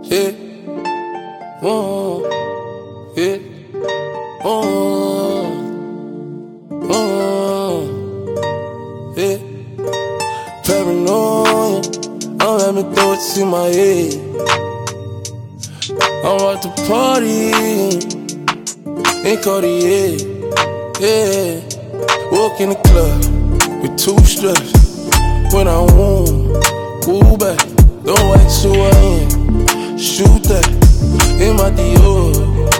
yeah, yeah, yeah. Paranoia, don't let me throw it to my head. I'm at the party in Cartier, yeah. Walk in the club with two straps. When I woo back, don't ask who I am. Shoot that in my Dior.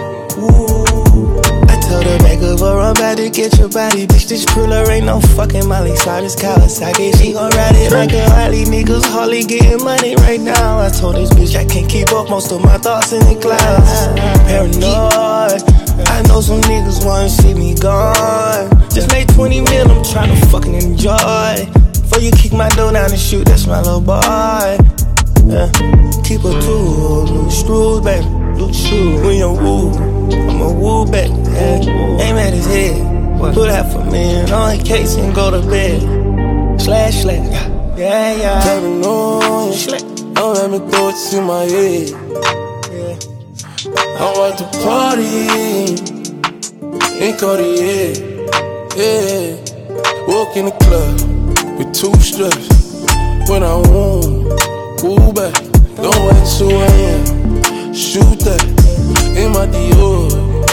I told her back of her, I'm about to get your body. Bitch, this Cruller ain't no fucking Molly Cyrus Kawasaki. She gon' ride it like a Harley. Niggas hardly getting money right now. I told this bitch I can't keep up, most of my thoughts in the clouds. Paranoid, I know some niggas wanna see me gone. Just made 20 mil, I'm tryna fucking enjoy. Before you kick my door down and shoot, that's my little boy. Yeah. Keep a tool, loose screws, baby, loose screws. When you woo, I'ma woo back, yeah. Aim at his head, put half a million on his case and go to bed. Slash, yeah. Paranoia, don't let me throw it to my head. Yeah. I'm at the party in Cartier, yeah. Walk in the club with two straps. When I woo back, don't ask who I am. Shoot that in my Dior.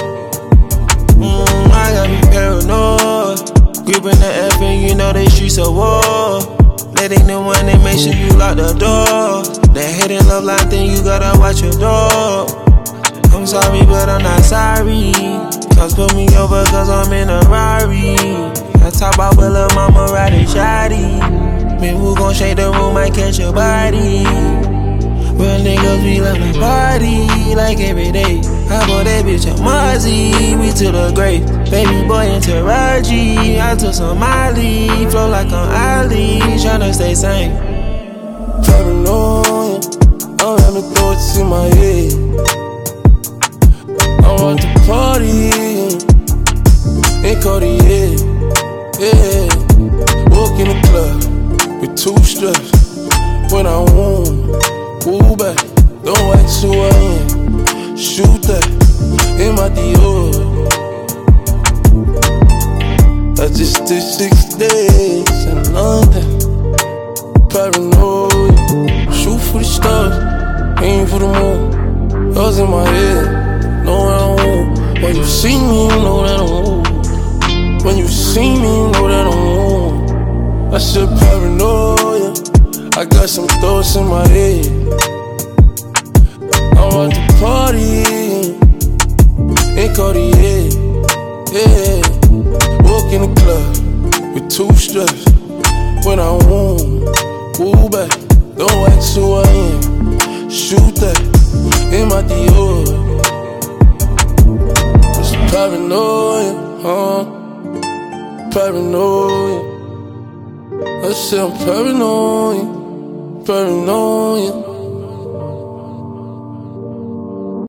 I gotta be paranoid. Gripping the F and you know they streets of war. That ain't the one that make sure you lock the door. That hate and love line thing, you gotta watch your door. I'm sorry, but I'm not sorry. Cause put me over cause I'm in a Rari. I talk about with lil' mama riding shoddy. Man, who gon' shake the room, might catch your body. Real niggas, we love to party like every day. I bought that bitch a Mozzie, we to the grave. Baby boy in Taraji, I took some Molly. Flow like an Ali, tryna stay sane. Paranoia, don't let me throw it to my head. I'm at the party in Cartier, yeah. Walk in the club with two straps. When I woo back, don't ask who I am. Shoot that in my Dior. I just did 6 days in London. Paranoid, shoot for the stars, aim for the moon. Yours in my head, know that I won't. When you see me, you know that I won't. When you see me, you know that I won't. I said paranoia, I got some thoughts in my head. I'm at the party in Cartier, yeah. Walk in the club with two straps. When I woo back, don't ask who I am. Shoot that in my Dior. It's paranoia, paranoia. I said I'm paranoia.